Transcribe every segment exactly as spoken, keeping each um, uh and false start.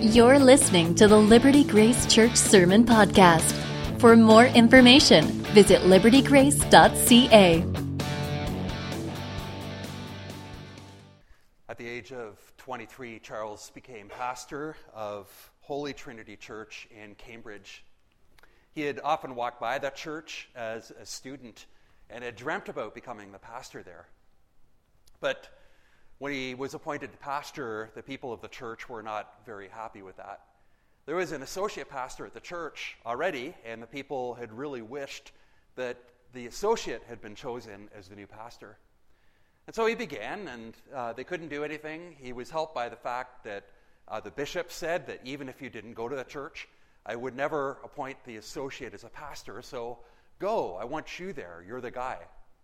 You're listening to the Liberty Grace Church Sermon Podcast. For more information, visit liberty grace dot c a. At the age of twenty-three, Charles became pastor of Holy Trinity Church in Cambridge. He had often walked by that church as a student and had dreamt about becoming the pastor there. But when he was appointed pastor, the people of the church were not very happy with that. There was an associate pastor at the church already, and the people had really wished that the associate had been chosen as the new pastor. And so he began, and uh, they couldn't do anything. He was helped by the fact that uh, the bishop said that even if you didn't go to the church, I would never appoint the associate as a pastor, so go, I want you there, you're the guy.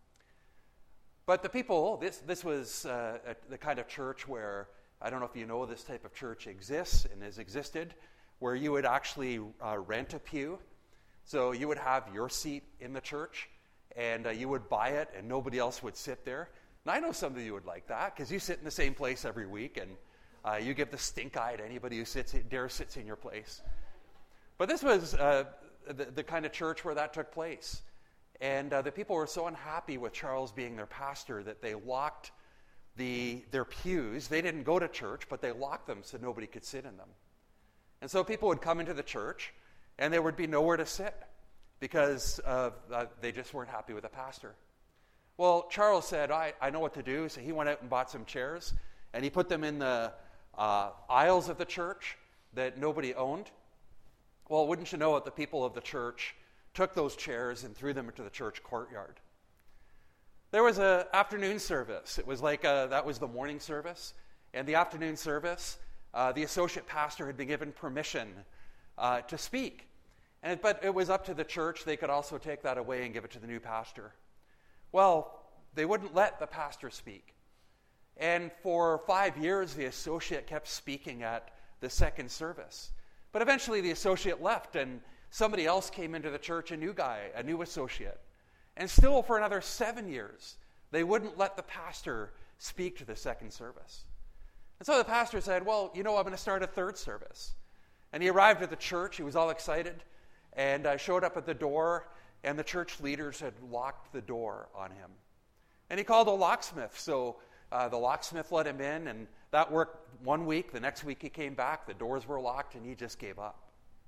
But the people, this this was uh, a, the kind of church where, I don't know if you know this type of church exists and has existed, where you would actually uh, rent a pew. So you would have your seat in the church, and uh, you would buy it, and nobody else would sit there. And I know some of you would like that, because you sit in the same place every week, and uh, you give the stink eye to anybody who sits dares sits in your place. But this was uh, the, the kind of church where that took place. And uh, the people were so unhappy with Charles being their pastor that they locked the their pews. They didn't go to church, but they locked them so nobody could sit in them. And so people would come into the church, and there would be nowhere to sit because uh, uh, they just weren't happy with the pastor. Well, Charles said, I, I know what to do. So he went out and bought some chairs, and he put them in the uh, aisles of the church that nobody owned. Well, wouldn't you know it, the people of the church took those chairs and threw them into the church courtyard. There was an afternoon service. It was like a, that was the morning service. And the afternoon service, uh, the associate pastor had been given permission uh, to speak. And it, but it was up to the church. They could also take that away and give it to the new pastor. Well, they wouldn't let the pastor speak. And for five years, the associate kept speaking at the second service. But eventually the associate left, and somebody else came into the church, a new guy, a new associate. And still for another seven years, they wouldn't let the pastor speak to the second service. And so the pastor said, well, you know, I'm going to start a third service. And he arrived at the church. He was all excited. And I showed up at the door, and the church leaders had locked the door on him. And he called a locksmith. So uh, the locksmith let him in, and that worked one week. The next week he came back. The doors were locked, and he just gave up.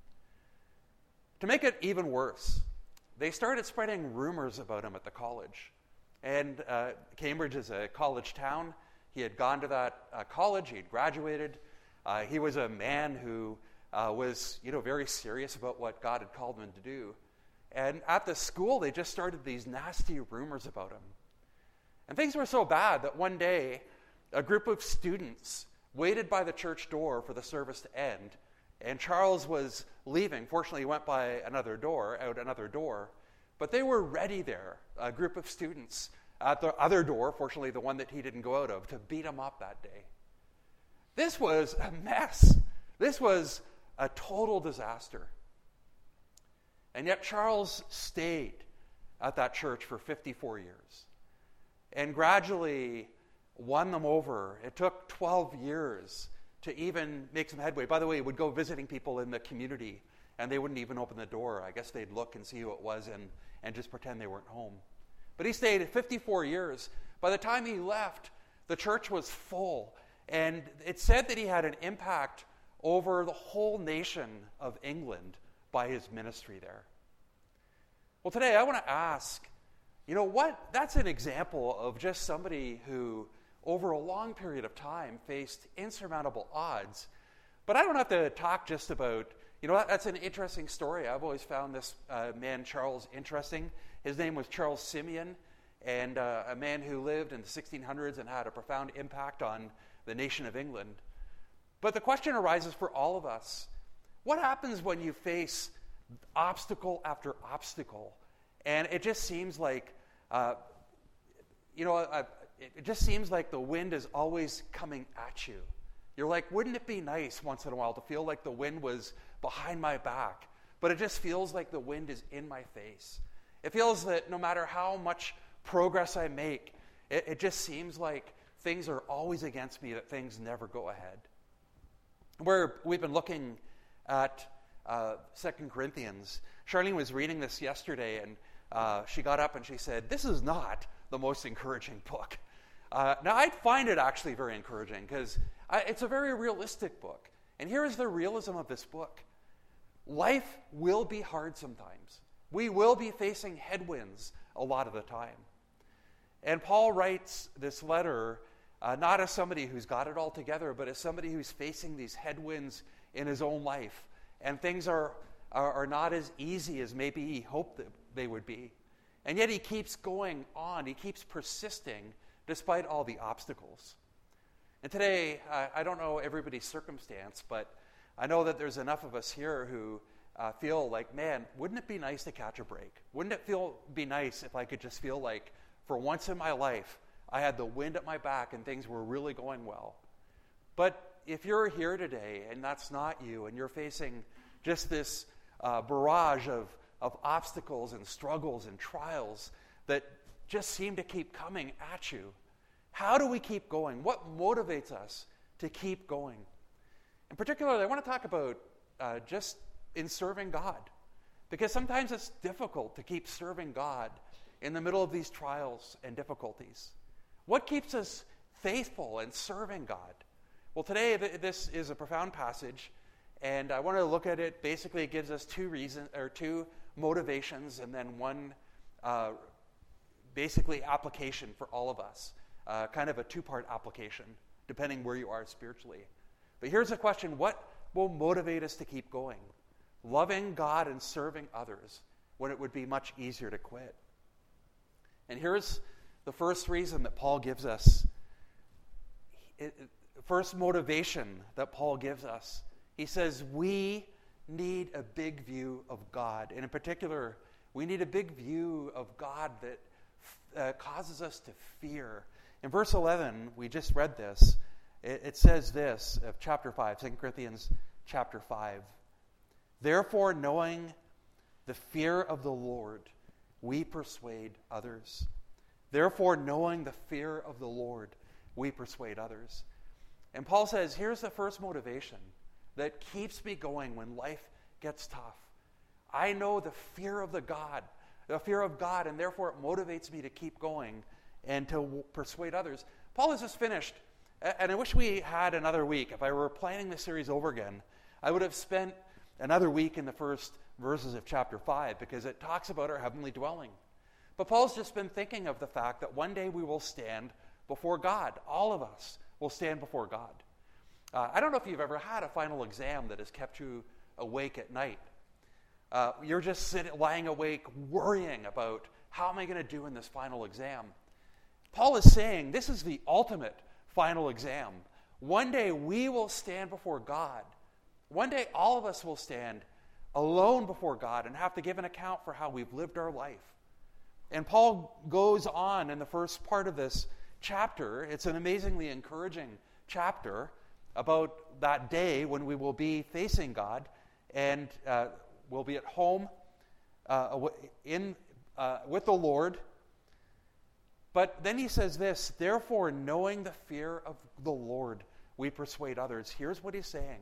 To make it even worse, they started spreading rumors about him at the college. And uh, Cambridge is a college town. He had gone to that uh, college. He had graduated. Uh, he was a man who uh, was, you know, very serious about what God had called him to do. And at the school, they just started these nasty rumors about him. And things were so bad that one day, a group of students waited by the church door for the service to end. And Charles was leaving. Fortunately, he went by another door, out another door. But they were ready there, a group of students at the other door, fortunately the one that he didn't go out of, to beat him up that day. This was a mess. This was a total disaster. And yet Charles stayed at that church for fifty-four years and gradually won them over. It took twelve years to even make some headway. By the way, he would go visiting people in the community, and they wouldn't even open the door. I guess they'd look and see who it was and, and just pretend they weren't home. But he stayed fifty-four years. By the time he left, the church was full, and it said that he had an impact over the whole nation of England by his ministry there. Well, today I want to ask, you know what? That's an example of just somebody who over a long period of time faced insurmountable odds. But I don't have to talk just about, you know, that, that's an interesting story. I've always found this uh, man, Charles, interesting. His name was Charles Simeon, and uh, a man who lived in the sixteen hundreds and had a profound impact on the nation of England. But the question arises for all of us. What happens when you face obstacle after obstacle, and it just seems like, uh, you know, uh, it just seems like the wind is always coming at you. You're like, wouldn't it be nice once in a while to feel like the wind was behind my back? But it just feels like the wind is in my face. It feels that no matter how much progress I make, it, it just seems like things are always against me, that things never go ahead. where we've been looking at uh, Second Corinthians. Charlene was reading this yesterday, and uh, she got up and she said, "This is not the most encouraging book." Uh, now, I find it actually very encouraging because it's a very realistic book. And here is the realism of this book. Life will be hard sometimes. We will be facing headwinds a lot of the time. And Paul writes this letter uh, not as somebody who's got it all together, but as somebody who's facing these headwinds in his own life. And things are, are, are not as easy as maybe he hoped that they would be. And yet he keeps going on. He keeps persisting despite all the obstacles. And today, uh, I don't know everybody's circumstance, but I know that there's enough of us here who uh, feel like, man, wouldn't it be nice to catch a break? Wouldn't it feel be nice if I could just feel like for once in my life, I had the wind at my back and things were really going well? But if you're here today and that's not you, and you're facing just this uh, barrage of, of obstacles and struggles and trials that just seem to keep coming at you, how do we keep going? What motivates us to keep going? In particular, I want to talk about uh, just in serving God, because sometimes it's difficult to keep serving God in the middle of these trials and difficulties. What keeps us faithful and serving God? Well, today th- this is a profound passage, and I want to look at it. Basically, it gives us two reasons or two motivations, and then one uh, basically application for all of us. Uh, kind of a two-part application, depending where you are spiritually. But here's the question: what will motivate us to keep going? Loving God and serving others when it would be much easier to quit. And here's the first reason that Paul gives us. It, it, first motivation that Paul gives us. He says we need a big view of God. And in particular, we need a big view of God that uh, causes us to fear. In verse eleven, we just read this. It, it says this of chapter five, Second Corinthians chapter five. Therefore, knowing the fear of the Lord, we persuade others. Therefore, knowing the fear of the Lord, we persuade others. And Paul says, here's the first motivation that keeps me going when life gets tough. I know the fear of the God, the fear of God, and therefore it motivates me to keep going and to persuade others. Paul has just finished, and I wish we had another week. If I were planning this series over again, I would have spent another week in the first verses of chapter five, because it talks about our heavenly dwelling. But Paul's just been thinking of the fact that one day we will stand before God. All of us will stand before God. Uh, I don't know if you've ever had a final exam that has kept you awake at night. Uh, you're just sitting, lying awake, worrying about, how am I going to do in this final exam? Paul is saying this is the ultimate final exam. One day we will stand before God. One day all of us will stand alone before God and have to give an account for how we've lived our life. And Paul goes on in the first part of this chapter. It's an amazingly encouraging chapter about that day when we will be facing God and uh, we'll be at home uh, in uh, with the Lord. But then he says this, therefore, knowing the fear of the Lord, we persuade others. Here's what he's saying.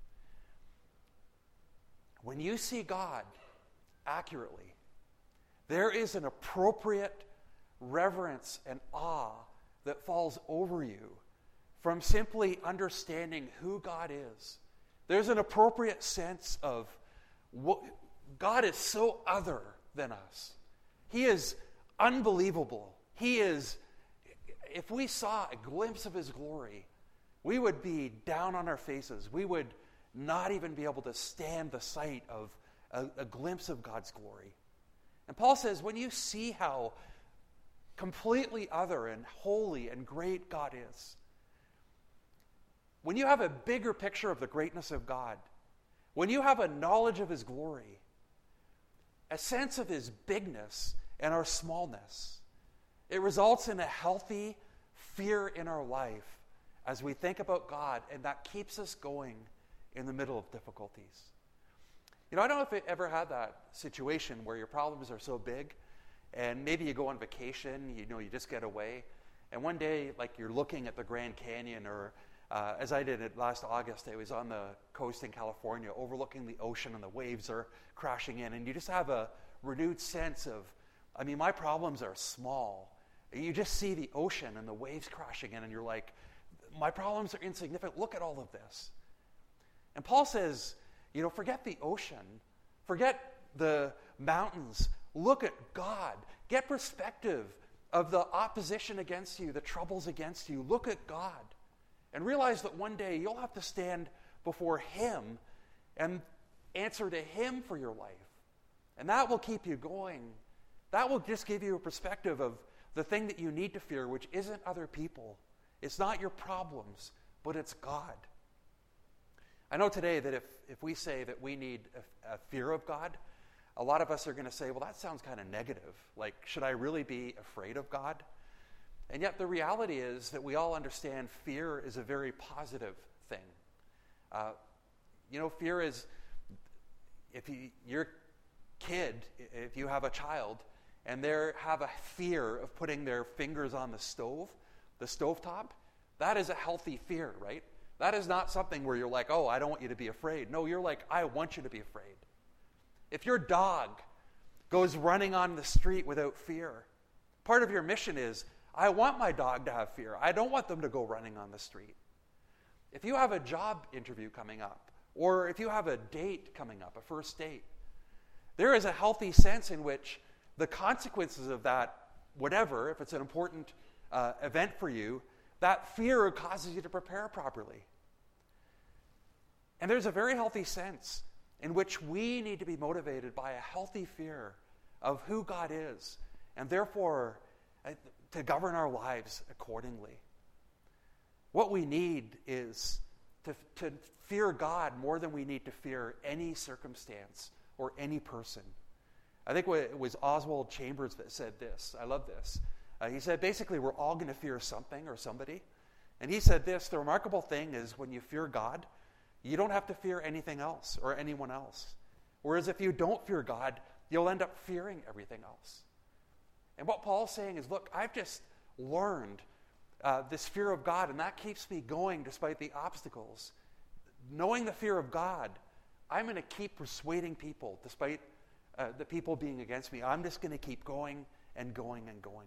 When you see God accurately, there is an appropriate reverence and awe that falls over you from simply understanding who God is. There's an appropriate sense of what, God is so other than us. He is unbelievable. He is, if we saw a glimpse of his glory, we would be down on our faces. We would not even be able to stand the sight of a, a glimpse of God's glory. And Paul says, when you see how completely other and holy and great God is, when you have a bigger picture of the greatness of God, when you have a knowledge of his glory, a sense of his bigness and our smallness, it results in a healthy fear in our life as we think about God, and that keeps us going in the middle of difficulties. You know, I don't know if you ever had that situation where your problems are so big, and maybe you go on vacation, you know, you just get away, and one day, like, you're looking at the Grand Canyon, or uh, as I did it last August. I was on the coast in California overlooking the ocean, and the waves are crashing in, and you just have a renewed sense of, I mean, my problems are small. You just see the ocean and the waves crashing in, and you're like, my problems are insignificant. Look at all of this. And Paul says, you know, forget the ocean. Forget the mountains. Look at God. Get perspective of the opposition against you, the troubles against you. Look at God. And realize that one day you'll have to stand before Him and answer to Him for your life. And that will keep you going. That will just give you a perspective of the thing that you need to fear, which isn't other people. It's not your problems, but it's God. I know today that if, if we say that we need a, a fear of God, a lot of us are going to say, well, that sounds kind of negative. Like, should I really be afraid of God? And yet the reality is that we all understand fear is a very positive thing. Uh, you know, fear is, if you, your kid, if you have a child, and they have a fear of putting their fingers on the stove, the stovetop, that is a healthy fear, right? That is not something where you're like, oh, I don't want you to be afraid. No, you're like, I want you to be afraid. If your dog goes running on the street without fear, part of your mission is, I want my dog to have fear. I don't want them to go running on the street. If you have a job interview coming up, or if you have a date coming up, a first date, there is a healthy sense in which the consequences of that, whatever, if it's an important uh, event for you, that fear causes you to prepare properly. And there's a very healthy sense in which we need to be motivated by a healthy fear of who God is, and therefore uh, to govern our lives accordingly. What we need is to, to fear God more than we need to fear any circumstance or any person. I think it was Oswald Chambers that said this. I love this. Uh, he said, basically, we're all going to fear something or somebody. And he said this, the remarkable thing is when you fear God, you don't have to fear anything else or anyone else. Whereas if you don't fear God, you'll end up fearing everything else. And what Paul's saying is, look, I've just learned uh, this fear of God, and that keeps me going despite the obstacles. Knowing the fear of God, I'm going to keep persuading people despite uh, the people being against me. I'm just going to keep going and going and going.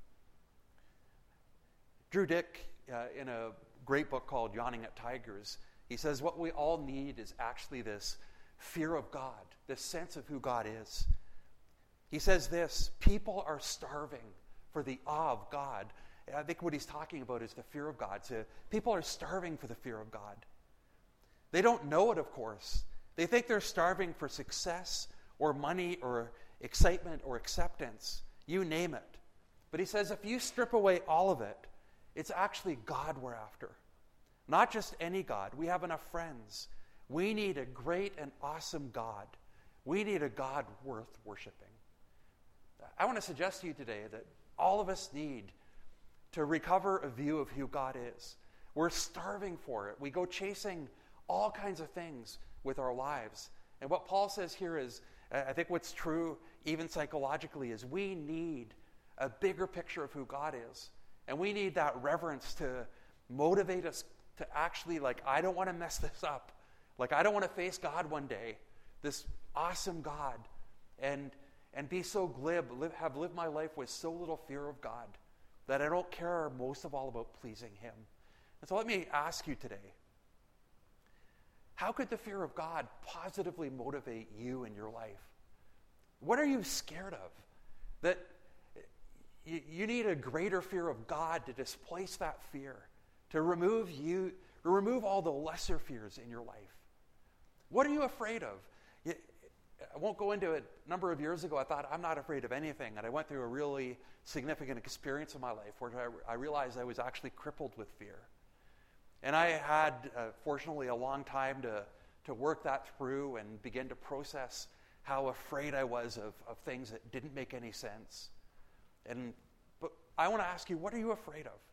Drew Dick, uh, in a great book called Yawning at Tigers, he says what we all need is actually this fear of God, this sense of who God is. He says this, people are starving for the awe of God. And I think what he's talking about is the fear of God. So people are starving for the fear of God. They don't know it, of course. They think they're starving for success or money or excitement or acceptance. You name it. But he says if you strip away all of it, it's actually God we're after. Not just any God. We have enough friends. We need a great and awesome God. We need a God worth worshiping. I want to suggest to you today that all of us need to recover a view of who God is. We're starving for it. We go chasing all kinds of things with our lives. And what Paul says here is, I think what's true even psychologically is we need a bigger picture of who God is. And we need that reverence to motivate us to actually, like, I don't want to mess this up. Like, I don't want to face God one day, this awesome God, and and be so glib, live, have lived my life with so little fear of God that I don't care most of all about pleasing Him. And so let me ask you today, how could the fear of God positively motivate you in your life? What are you scared of? That you, you need a greater fear of God to displace that fear, to remove you, remove all the lesser fears in your life. What are you afraid of? You, I won't go into it. A number of years ago, I thought, I'm not afraid of anything. And I went through a really significant experience in my life where I, I realized I was actually crippled with fear. And I had, uh, fortunately, a long time to, to work that through and begin to process how afraid I was of, of things that didn't make any sense. And but I want to ask you, what are you afraid of?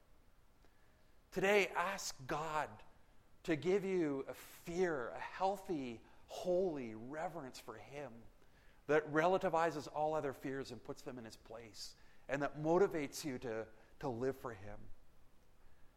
Today, ask God to give you a fear, a healthy, holy reverence for Him that relativizes all other fears and puts them in His place, and that motivates you to, to live for Him.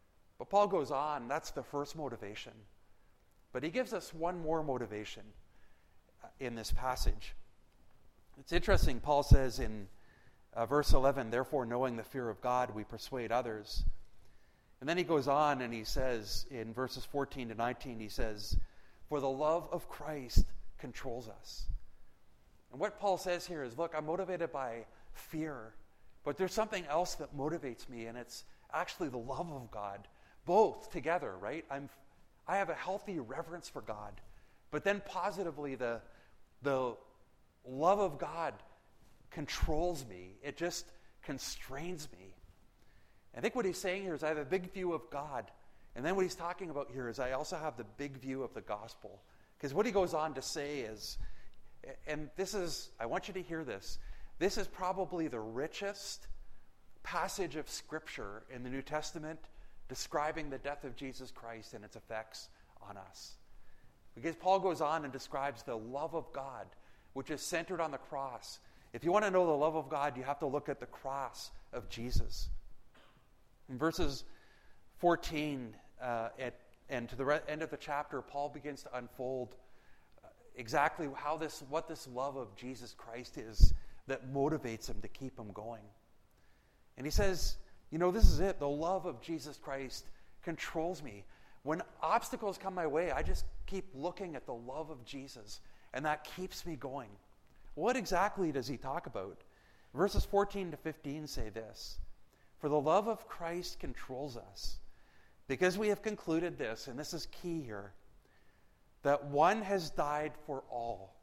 But Paul goes on, that's the first motivation. But he gives us one more motivation in this passage. It's interesting, Paul says in uh, verse eleven, therefore knowing the fear of God, we persuade others. And then he goes on and he says in verses fourteen to nineteen, he says, for the love of Christ controls us. And what Paul says here is, look, I'm motivated by fear, but there's something else that motivates me, and it's actually the love of God. Both together, right? I'm, I have a healthy reverence for God, but then positively the, the love of God controls me. It just constrains me. I think what he's saying here is I have a big view of God. And then what he's talking about here is I also have the big view of the gospel. Because what he goes on to say is, and this is, I want you to hear this, this is probably the richest passage of Scripture in the New Testament describing the death of Jesus Christ and its effects on us. Because Paul goes on and describes the love of God, which is centered on the cross. If you want to know the love of God, you have to look at the cross of Jesus. In verses fourteen uh, at, and to the re- end of the chapter, Paul begins to unfold uh, exactly how this, what this love of Jesus Christ is that motivates him to keep him going. And he says, you know, this is it. The love of Jesus Christ controls me. When obstacles come my way, I just keep looking at the love of Jesus, and that keeps me going. What exactly does he talk about? Verses fourteen to fifteen say this, for the love of Christ controls us, because we have concluded this, and this is key here, that one has died for all.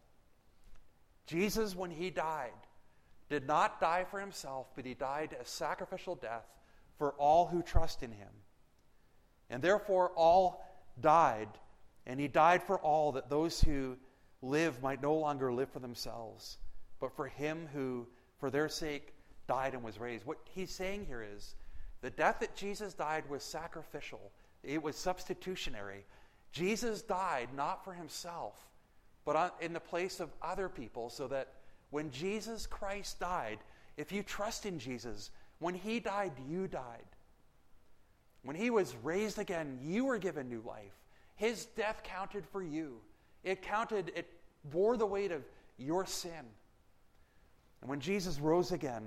Jesus, when he died, did not die for himself, but he died a sacrificial death for all who trust in him. And therefore all died, and he died for all, that those who live might no longer live for themselves, but for him who, for their sake, died and was raised. What he's saying here is, the death that Jesus died was sacrificial. It was substitutionary. Jesus died not for himself, but in the place of other people, so that when Jesus Christ died, if you trust in Jesus, when he died, you died. When he was raised again, you were given new life. His death counted for you. It counted, it bore the weight of your sin. And when Jesus rose again,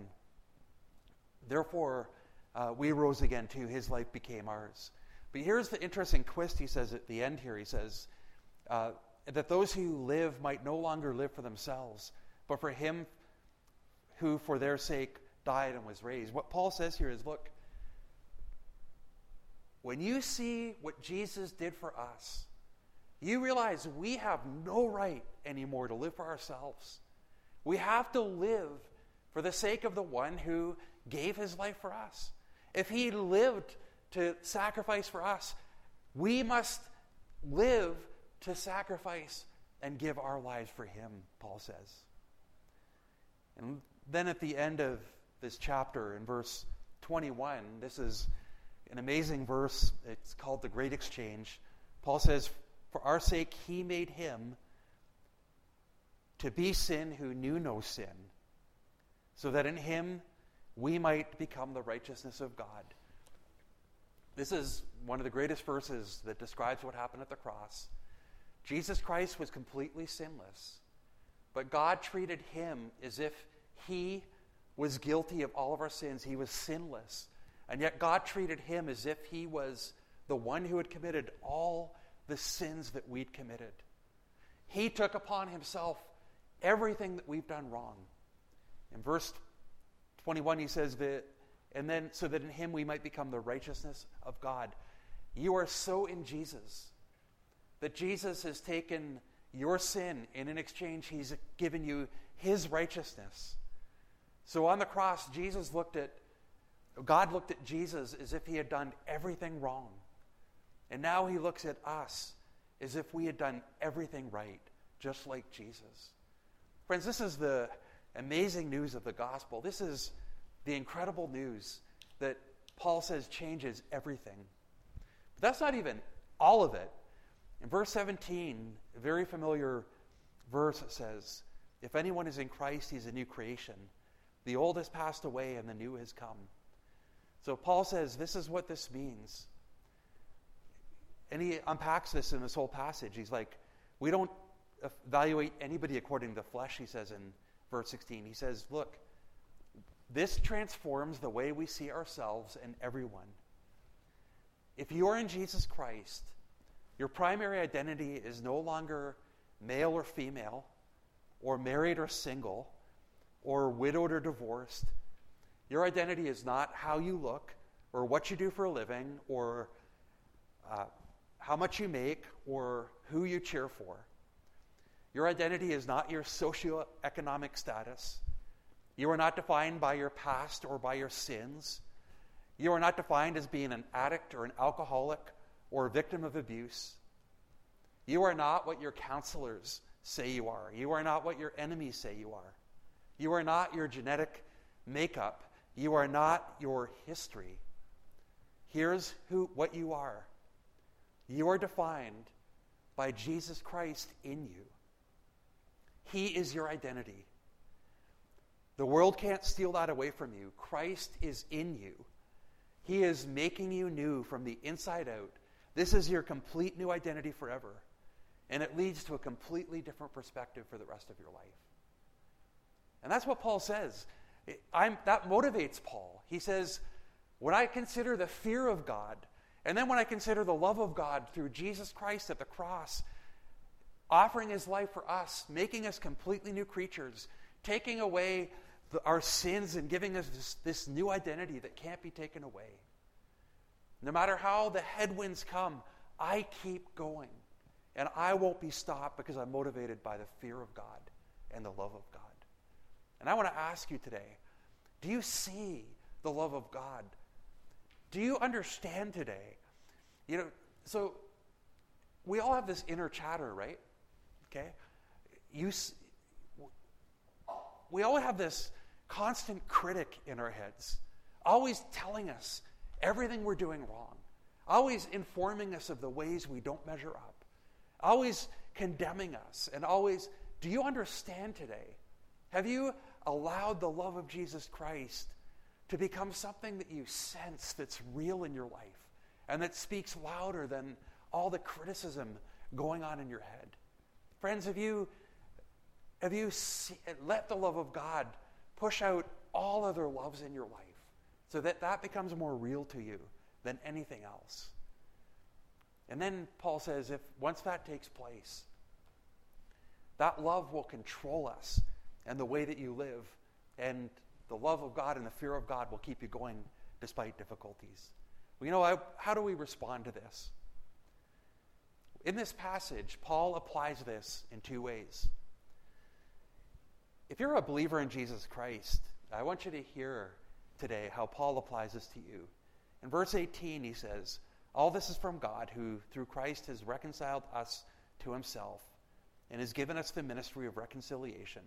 therefore, uh, we rose again too. His life became ours. But here's the interesting twist he says at the end here. He says uh, that those who live might no longer live for themselves, but for him who for their sake died and was raised. What Paul says here is, look, when you see what Jesus did for us, you realize we have no right anymore to live for ourselves. We have to live for the sake of the one who gave his life for us. If he lived to sacrifice for us, we must live to sacrifice and give our lives for him, Paul says. And then at the end of this chapter, in verse twenty-one, this is an amazing verse. It's called the Great Exchange. Paul says, for our sake he made him to be sin who knew no sin, so that in him we might become the righteousness of God. This is one of the greatest verses that describes what happened at the cross. Jesus Christ was completely sinless, but God treated him as if he was guilty of all of our sins. He was sinless. And yet God treated him as if he was the one who had committed all the sins that we'd committed. He took upon himself everything that we've done wrong. In verse twenty-one, he says that, and then so that in him we might become the righteousness of God. You are so in Jesus that Jesus has taken your sin, and in exchange he's given you his righteousness. So on the cross, Jesus looked at, God looked at Jesus as if he had done everything wrong. And now he looks at us as if we had done everything right, just like Jesus. Friends, this is the amazing news of the gospel. This is the incredible news that Paul says changes everything. But that's not even all of it. In verse seventeen, a very familiar verse says, if anyone is in Christ, he's a new creation. The old has passed away and the new has come. So Paul says, this is what this means. And he unpacks this in this whole passage. He's like, we don't evaluate anybody according to the flesh, he says in verse sixteen. He says, look, this transforms the way we see ourselves and everyone. If you are in Jesus Christ, your primary identity is no longer male or female, or married or single, or widowed or divorced. Your identity is not how you look, or what you do for a living, or uh, how much you make, or who you cheer for. Your identity is not your socioeconomic status. You are not defined by your past or by your sins. You are not defined as being an addict or an alcoholic or a victim of abuse. You are not what your counselors say you are. You are not what your enemies say you are. You are not your genetic makeup. You are not your history. Here's who what you are. You are defined by Jesus Christ in you. He is your identity. The world can't steal that away from you. Christ is in you. He is making you new from the inside out. This is your complete new identity forever. And it leads to a completely different perspective for the rest of your life. And that's what Paul says. I'm, that motivates Paul. He says, when I consider the fear of God, and then when I consider the love of God through Jesus Christ at the cross, offering his life for us, making us completely new creatures, taking away the, our sins and giving us this, this new identity that can't be taken away. No matter how the headwinds come, I keep going. And I won't be stopped because I'm motivated by the fear of God and the love of God. And I want to ask you today, do you see the love of God? Do you understand today? You know, so we all have this inner chatter, right? Okay? You, we all have this constant critic in our heads, always telling us everything we're doing wrong, always informing us of the ways we don't measure up, always condemning us, and always, do you understand today? Have you allowed the love of Jesus Christ to become something that you sense that's real in your life and that speaks louder than all the criticism going on in your head? Friends, have you, have you see, let the love of God push out all other loves in your life so that that becomes more real to you than anything else? And then Paul says, if once that takes place, that love will control us and the way that you live, and the love of God and the fear of God will keep you going despite difficulties. Well, you know, I, how do we respond to this? In this passage, Paul applies this in two ways. If you're a believer in Jesus Christ, I want you to hear today how Paul applies this to you. In verse eighteen, he says, all this is from God, who through Christ has reconciled us to himself and has given us the ministry of reconciliation.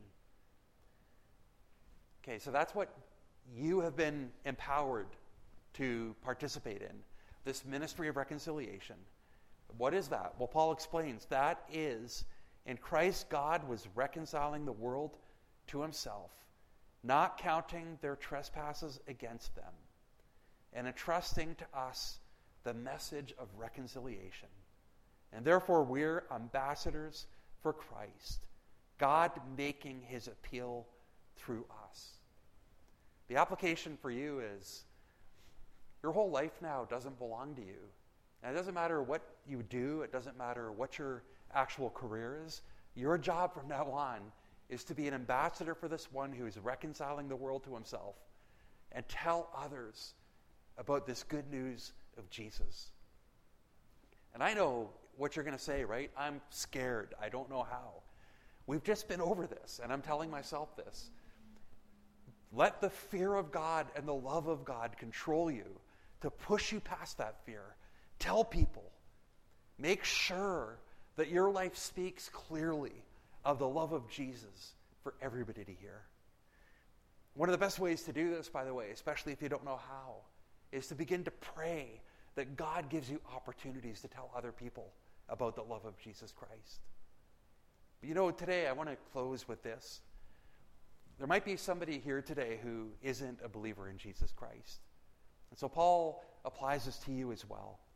Okay, so that's what you have been empowered to participate in, this ministry of reconciliation. What is that? Well, Paul explains that is, in Christ, God was reconciling the world to himself, not counting their trespasses against them, and entrusting to us the message of reconciliation. And therefore, we're ambassadors for Christ, God making his appeal through us. The application for you is, your whole life now doesn't belong to you. And it doesn't matter what you do, it doesn't matter what your actual career is. Your job from now on is to be an ambassador for this one who is reconciling the world to himself, and tell others about this good news of Jesus. And I know what you're going to say, right? I'm scared. I don't know how. We've just been over this, and I'm telling myself this. Let the fear of God and the love of God control you to push you past that fear. Tell people. Make sure that your life speaks clearly of the love of Jesus for everybody to hear. One of the best ways to do this, by the way, especially if you don't know how, is to begin to pray that God gives you opportunities to tell other people about the love of Jesus Christ. But you know, today I want to close with this. There might be somebody here today who isn't a believer in Jesus Christ. And so Paul applies this to you as well.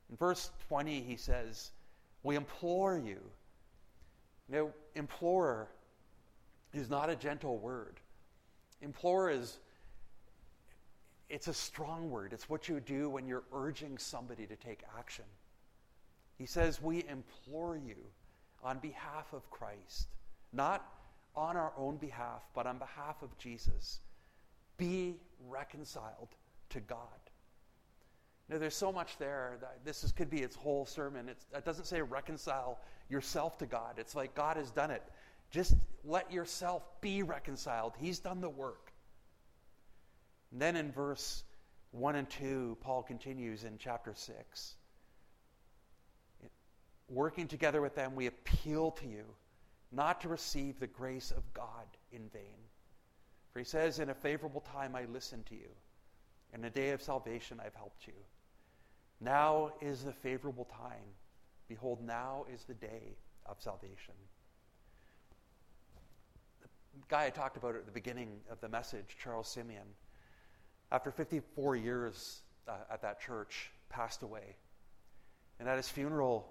In verse twenty, he says, we implore you. Now, implore is not a gentle word. Implore is, it's a strong word. It's what you do when you're urging somebody to take action. He says, we implore you on behalf of Christ, not on our own behalf, but on behalf of Jesus, be reconciled to God. Now, there's so much there. That this is, could be its whole sermon. It's, it doesn't say reconcile yourself to God. It's like God has done it. Just let yourself be reconciled. He's done the work. And then in verse one and two, Paul continues in chapter six. Working together with them, we appeal to you not to receive the grace of God in vain. For he says, in a favorable time I listened to you. In a day of salvation I've helped you. Now is the favorable time. Behold, now is the day of salvation. The guy I talked about at the beginning of the message, Charles Simeon, after fifty-four years uh, at that church, passed away. And at his funeral,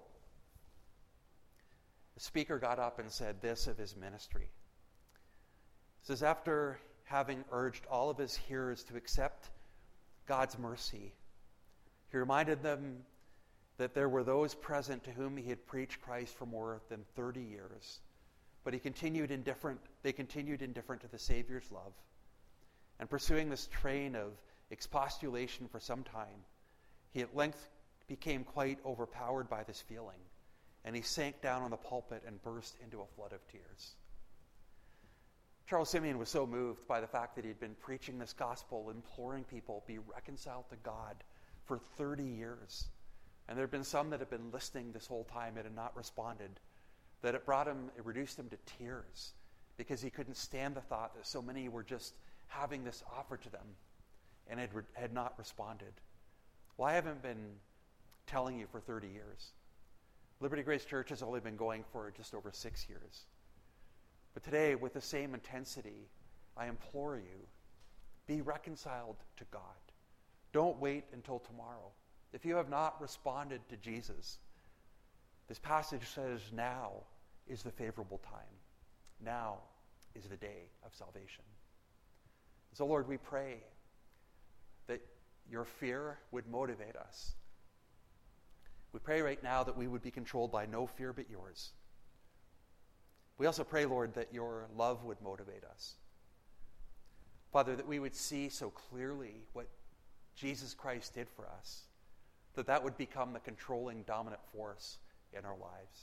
the speaker got up and said this of his ministry. He says, after having urged all of his hearers to accept God's mercy, he reminded them that there were those present to whom he had preached Christ for more than thirty years. But he continued indifferent, they continued indifferent to the Savior's love. And pursuing this train of expostulation for some time, he at length became quite overpowered by this feeling, and he sank down on the pulpit and burst into a flood of tears. Charles Simeon was so moved by the fact that he'd been preaching this gospel, imploring people be reconciled to God for thirty years. And there had been some that had been listening this whole time and had not responded, that it brought him, it reduced him to tears because he couldn't stand the thought that so many were just having this offered to them and had, had not responded. Well, I haven't been telling you for thirty years. Liberty Grace Church has only been going for just over six years. But today, with the same intensity, I implore you, be reconciled to God. Don't wait until tomorrow. If you have not responded to Jesus, this passage says now is the favorable time. Now is the day of salvation. So, Lord, we pray that your fear would motivate us. We pray right now that we would be controlled by no fear but yours. We also pray, Lord, that your love would motivate us. Father, that we would see so clearly what Jesus Christ did for us, that that would become the controlling, dominant force in our lives.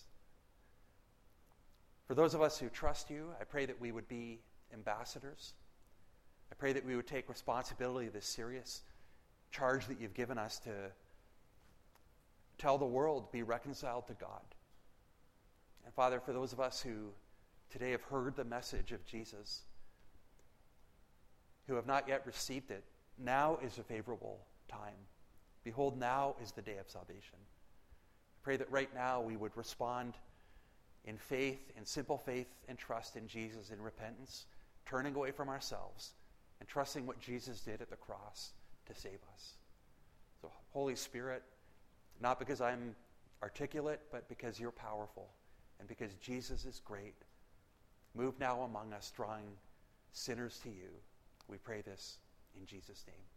For those of us who trust you, I pray that we would be ambassadors. I pray that we would take responsibility of this serious charge that you've given us to tell the world, be reconciled to God. And Father, for those of us who today have heard the message of Jesus, who have not yet received it, now is a favorable time. Behold, now is the day of salvation. I pray that right now we would respond in faith, in simple faith and trust in Jesus, in repentance, turning away from ourselves and trusting what Jesus did at the cross to save us. So, Holy Spirit, not because I'm articulate, but because you're powerful and because Jesus is great, move now among us, drawing sinners to you. We pray this in Jesus' name.